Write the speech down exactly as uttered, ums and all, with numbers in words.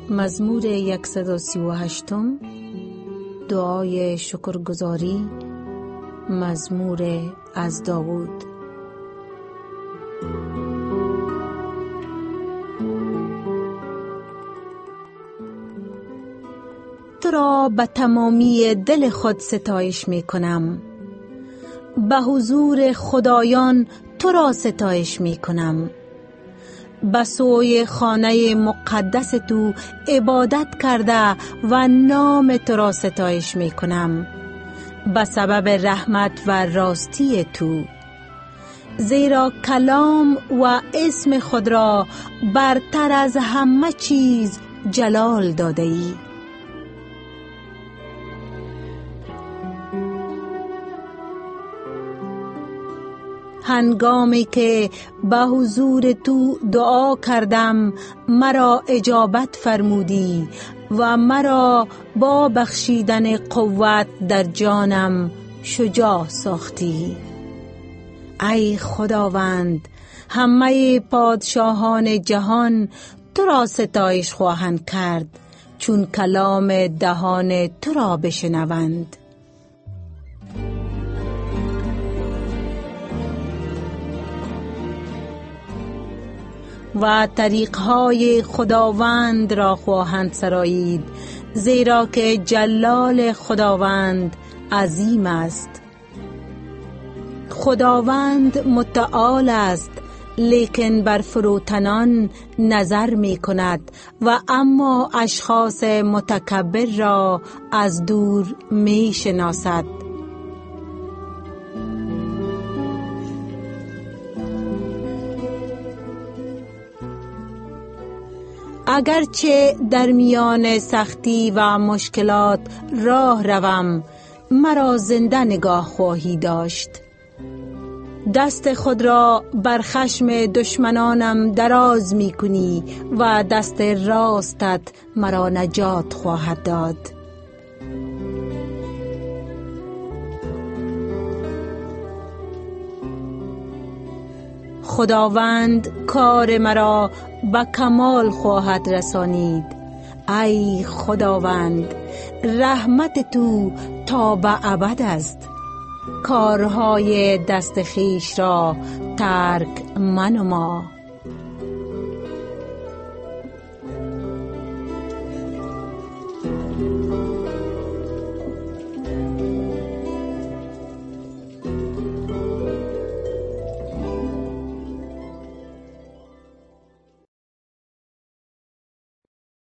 مزمور صد و سی و هشت، دعای شکرگزاری، مزمور از داوود. تو را به تمامی دل خود ستایش می کنم، به حضور خدایان تو را ستایش می کنم. به سوی خانه مقدس تو عبادت کرده و نام تو را ستایش می کنم به سبب رحمت و راستی تو، زیرا کلام و اسم خود را برتر از همه چیز جلال داده ای. هنگامی که به حضور تو دعا کردم مرا اجابت فرمودی و مرا با بخشیدن قوت در جانم شجاع ساختی. ای خداوند، همه پادشاهان جهان تو را ستایش خواهند کرد چون کلام دهان تو را بشنوند. و طریقهای خداوند را خواهند سرایید، زیرا که جلال خداوند عظیم است. خداوند متعال است، لیکن بر فروتنان نظر می کند و اما اشخاص متکبر را از دور می شناسد. اگرچه در میان سختی و مشکلات راه روم، مرا زنده نگاه خواهی داشت. دست خود را بر خشم دشمنانم دراز می کنی و دست راستت مرا نجات خواهد داد. خداوند کار مرا به کمال خواهد رسانید. ای خداوند، رحمت تو تا به ابد است. کارهای دست خویش را ترک منما.